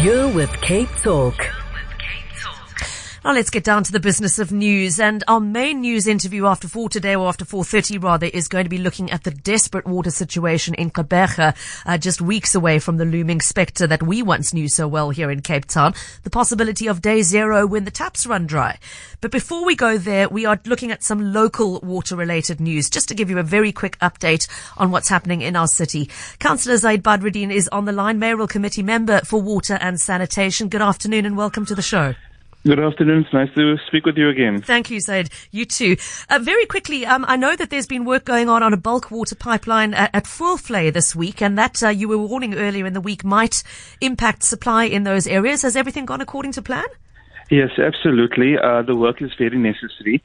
You're with Cape Talk. Now let's get down to the business of news, and our main news interview after 4 today, or after 4:30 rather, is going to be looking at the desperate water situation in Gqeberha, just weeks away from the looming spectre that we once knew so well here in Cape Town, the possibility of day zero when the taps run dry. But before we go there, we are looking at some local water-related news, just to give you a very quick update on what's happening in our city. Councillor Zaid Badruddin is on the line, Mayoral Committee member for Water and Sanitation. Good afternoon and welcome to the show. Good afternoon. It's nice to speak with you again. Thank you, Zaid. You too. Very quickly, I know that there's been work going on a bulk water pipeline at Voelvlei this week, and that you were warning earlier in the week might impact supply in those areas. Has everything gone according to plan? Yes, absolutely. The work is very necessary.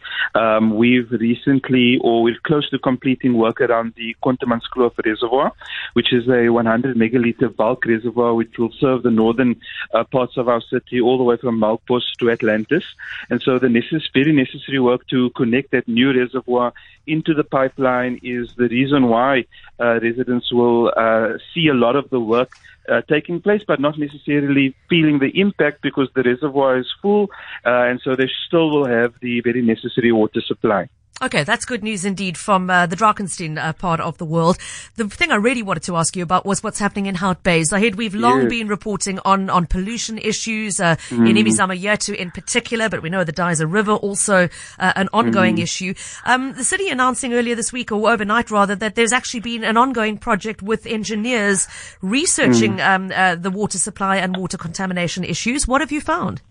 We're close to completing work around the Kontemannskloof Reservoir, which is a 100 megaliter bulk reservoir which will serve the northern parts of our city all the way from Melkbos to Atlantis. And so the very necessary work to connect that new reservoir into the pipeline is the reason why residents will see a lot of the work taking place, but not necessarily feeling the impact because the reservoir is full, and so they still will have the very necessary water supply. Okay, that's good news indeed from the Drakenstein part of the world. The thing I really wanted to ask you about was what's happening in Hout Bay. Zahid, we've long been reporting on pollution issues in Imizamo-Yethu in particular, but we know the Dyser River also an ongoing issue. The city announcing earlier this week, or overnight rather, that there's actually been an ongoing project with engineers researching the water supply and water contamination issues. What have you found?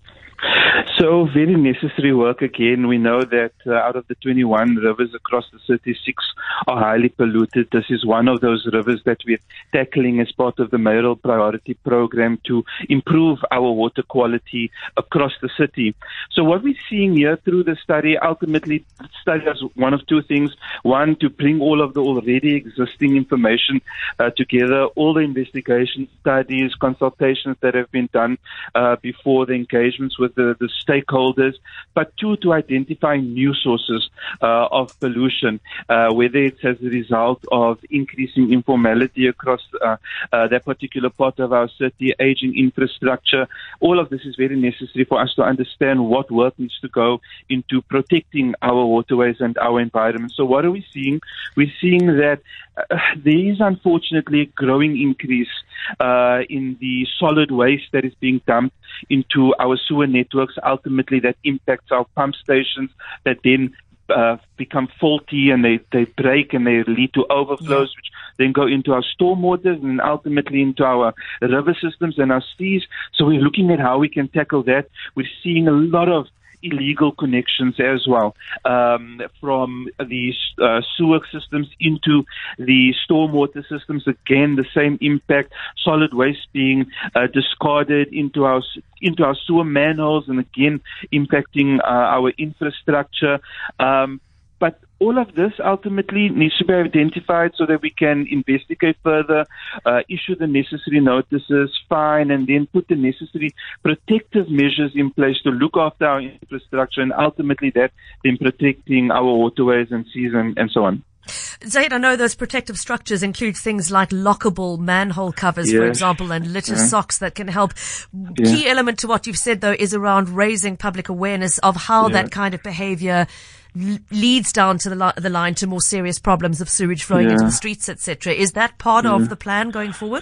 So very necessary work again. We know that out of the 21 rivers across the city, 6 are highly polluted. This is one of those rivers that we're tackling as part of the mayoral priority program to improve our water quality across the city. So what we're seeing here through the study, ultimately the study does one of two things. One, to bring all of the already existing information together, all the investigation studies, consultations that have been done before, the engagements with the stakeholders, but two, to identify new sources of pollution, whether it's as a result of increasing informality across that particular part of our city, aging infrastructure. All of this is very necessary for us to understand what work needs to go into protecting our waterways and our environment. So what are we seeing? We're seeing that there is unfortunately a growing increase in the solid waste that is being dumped into our sewer networks. Ultimately, that impacts our pump stations that then become faulty, and they break and they lead to overflows, which then go into our stormwaters and ultimately into our river systems and our seas. So we're looking at how we can tackle that. We're seeing a lot of illegal connections as well, from the sewer systems into the stormwater systems. Again, the same impact, solid waste being discarded into our sewer manholes, and again impacting our infrastructure. But all of this ultimately needs to be identified so that we can investigate further, issue the necessary notices, fine, and then put the necessary protective measures in place to look after our infrastructure, and ultimately that then protecting our waterways and seas and so on. Zaid, I know those protective structures include things like lockable manhole covers, for example, and litter socks that can help. Key element to what you've said, though, is around raising public awareness of how that kind of behavior leads down to the line to more serious problems of sewage flowing into the streets, etc. Is that part of the plan going forward?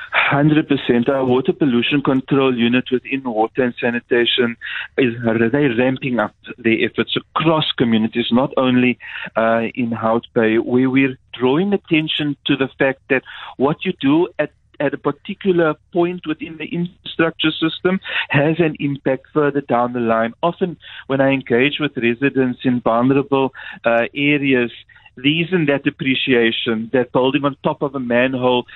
100%. Our water pollution control unit within water and sanitation they're ramping up their efforts across communities, not only in Hout Bay, where we're drawing attention to the fact that what you do at a particular point within the infrastructure system has an impact further down the line. Often when I engage with residents in vulnerable areas, there isn't that appreciation that building on top of a manhole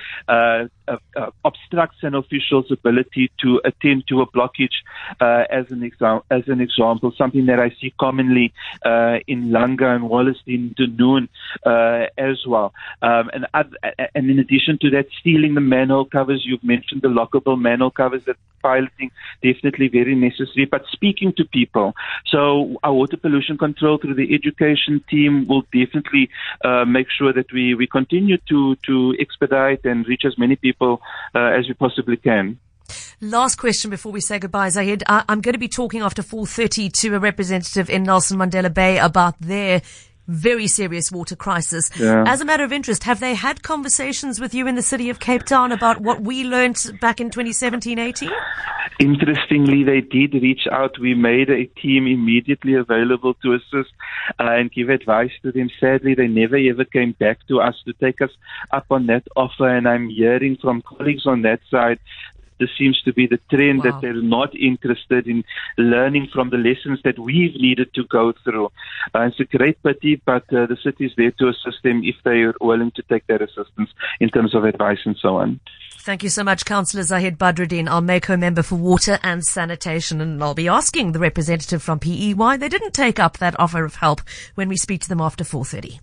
obstructs an official's ability to attend to a blockage, as an example, something that I see commonly in Langa and Wallerstein, Dunoon as well. And in addition to that, stealing the manhole covers. You've mentioned the lockable manhole covers that piloting, definitely very necessary, but speaking to people. So our water pollution control through the education team will definitely make sure that we continue to expedite and reach as many people as we possibly can. Last question before we say goodbye, Zahid. I'm going to be talking after 4:30 to a representative in Nelson Mandela Bay about their very serious water crisis. Yeah. As a matter of interest, have they had conversations with you in the city of Cape Town about what we learnt back in 2017-18? Interestingly, they did reach out. We made a team immediately available to assist and give advice to them. Sadly, they never ever came back to us to take us up on that offer, and I'm hearing from colleagues on that side this seems to be the trend, that they're not interested in learning from the lessons that we've needed to go through. It's a great pity, but the city is there to assist them if they are willing to take that assistance in terms of advice and so on. Thank you so much, Councillor Zahid Badruddin, our MACO member for Water and Sanitation. And I'll be asking the representative from PE why they didn't take up that offer of help when we speak to them after 4:30.